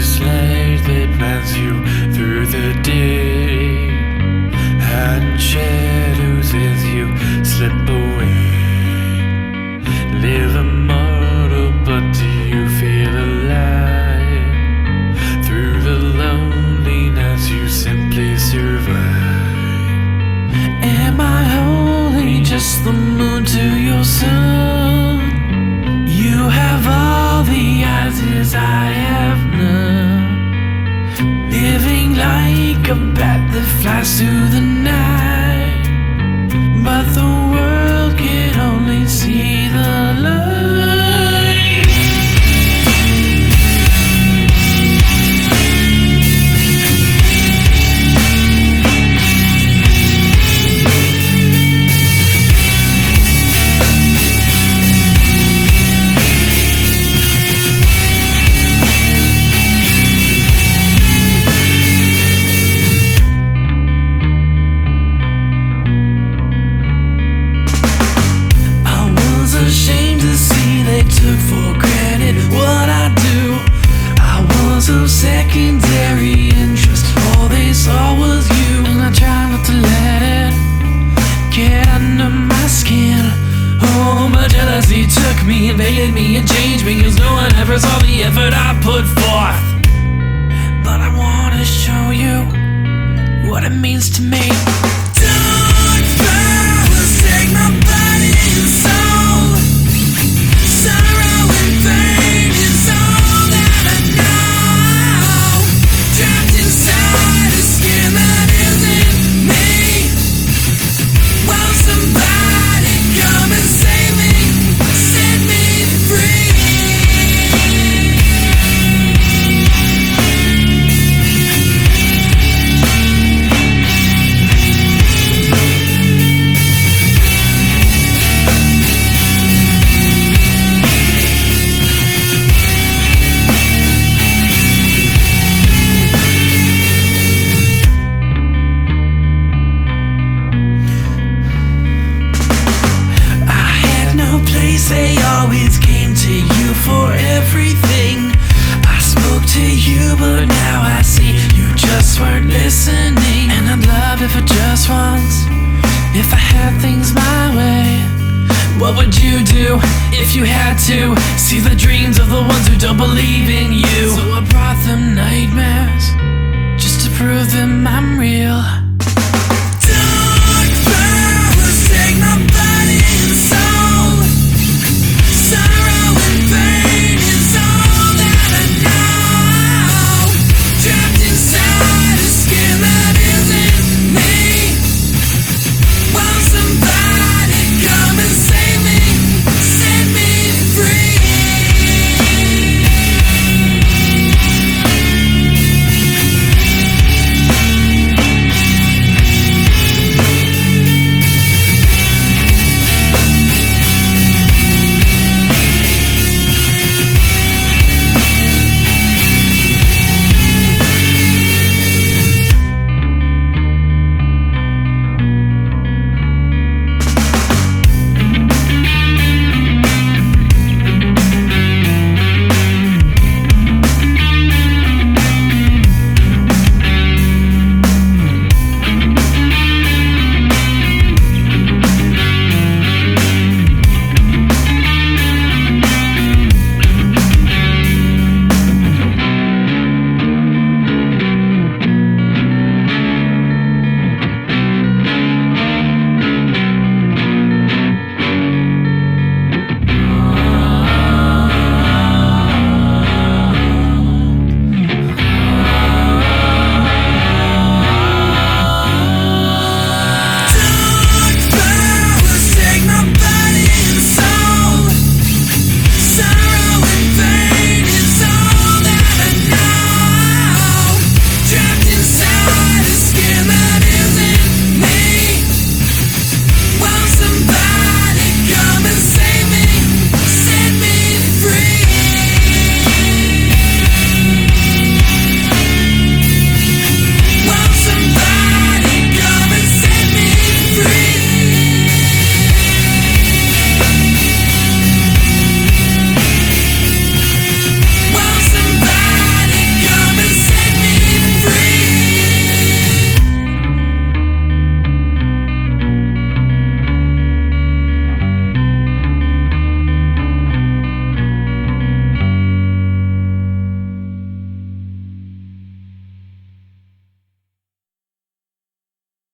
this light that bends you through the day, and shadows as you slip away. Live immortal, but do you feel alive? Through the loneliness you simply survive. Am I only just the moon to your sun? You have all the answers I have none. Living like a bat that flies through the night, but the world can only see the light. Ashamed to see they took for granted what I do. I was of secondary interest, all they saw was you, and I tried not to let it get under my skin. Oh, but jealousy took me, invaded me, and changed me, 'cause no one ever saw the effort I put forth. But I wanna show you what it means to me. Dark powers take my body and soul. Sorrow and pain is all that I know. Trapped inside a skin that isn't me. Won't somebody come and save me, set me free? They always came to you for everything. I spoke to you, but now I see you just weren't listening. And I'd love it for just once, if I had things my way. What would you do if you had to see the dreams of the ones who don't believe in you? So I brought them nightmares, just to prove them I'm real.